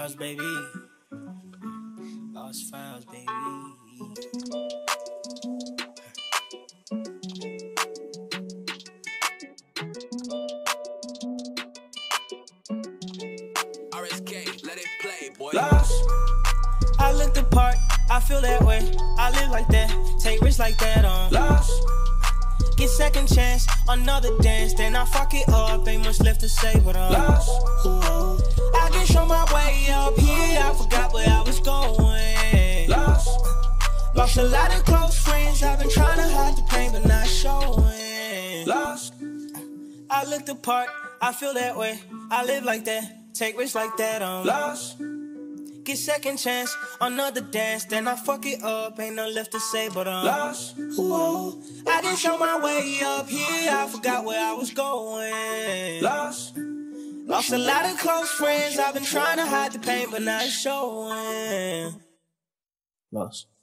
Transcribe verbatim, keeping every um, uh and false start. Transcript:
files, baby. Lost files, baby. R S K, let it play, boy. Lost. I look the part, I feel that way. I live like that, take risks like that on. Lost. Get second chance, another dance, then I fuck it up. Ain't much left to say, but I'm lost. Ooh. I can show my way up here. I forgot where I was going. Lost. Lost a lot of close friends. I've been trying to hide the pain, but not showing. Lost. I look the part, I feel that way. I live like that, take risks like that. I'm lost. Get second chance, another dance, then I fuck it up. Ain't nothing left to say, but I'm lost. Whoa. I didn't show my way up here. I forgot where I was going. Lost. Lost a lot of close friends. I've been trying to hide the pain, but not showing. Lost.